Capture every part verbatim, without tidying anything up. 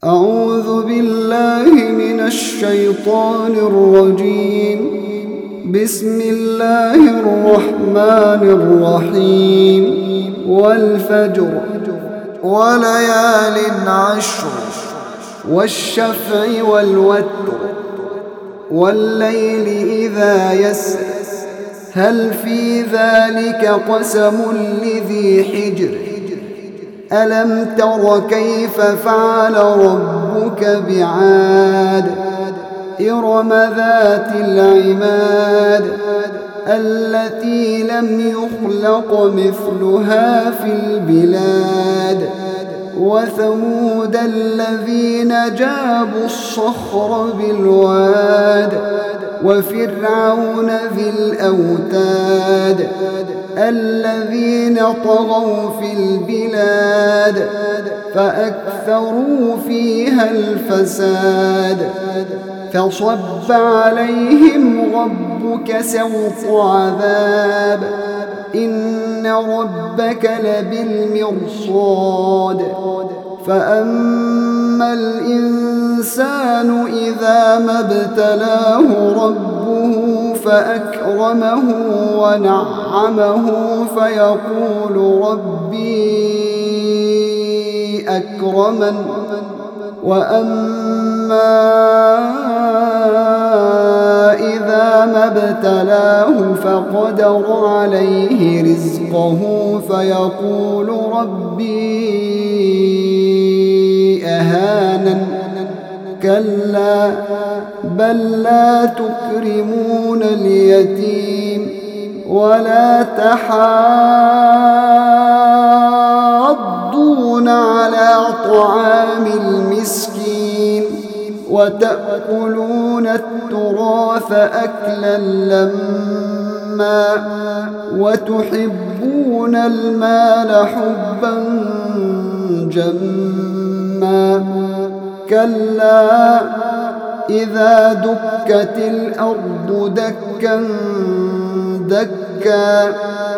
أعوذ بالله من الشيطان الرجيم. بسم الله الرحمن الرحيم. والفجر وليال عشر والشفع والوتر والليل إذا يسر هل في ذلك قسم لذي حجر ألم تر كيف فعل ربك بعاد إرم ذات العماد التي لم يخلق مثلها في البلاد وثمود الذين جابوا الصخر بالواد وفرعون ذي الأوتاد الذين طغوا في البلاد فأكثروا فيها الفساد فصب عليهم ربك سوط عذاب إن ربك لبالمرصاد فأما الإنسان إذا ما ابتلاه ربه فأكرمه ونعمه فيقول ربي أكرمن وأما إذا ما ابتلاه فقدر عليه رزقه فيقول ربي أهانن كلا بل لا تكرمون اليتيم ولا تحاضون على طعام المسكين وتأكلون التراث أكلا لما وتحبون المال حبا جما كلا إذا دكت الأرض دكا دكا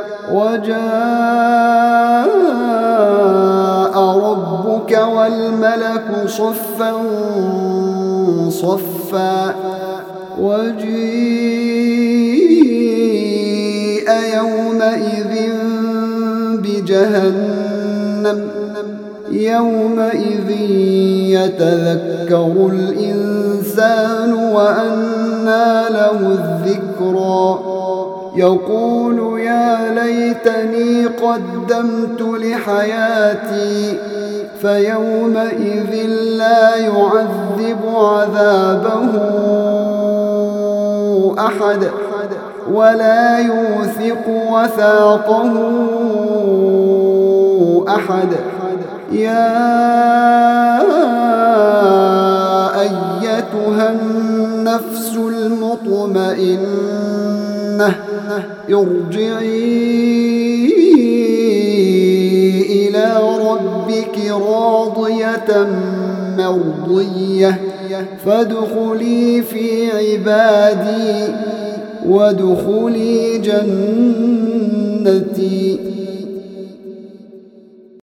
وجاء ربك والملك صفا صفا وجيء يومئذ بجهنم يومئذ يتذكر الإنسان وأنى له الذكرى يقول يا ليتني قدمت لحياتي فيومئذ لا يعذب عذابه أحد ولا يوثق وثاقه أحد يا أيتها النفس المطمئنة ارجعي إلى ربك راضية مرضية فادخلي في عبادي وادخلي جنتي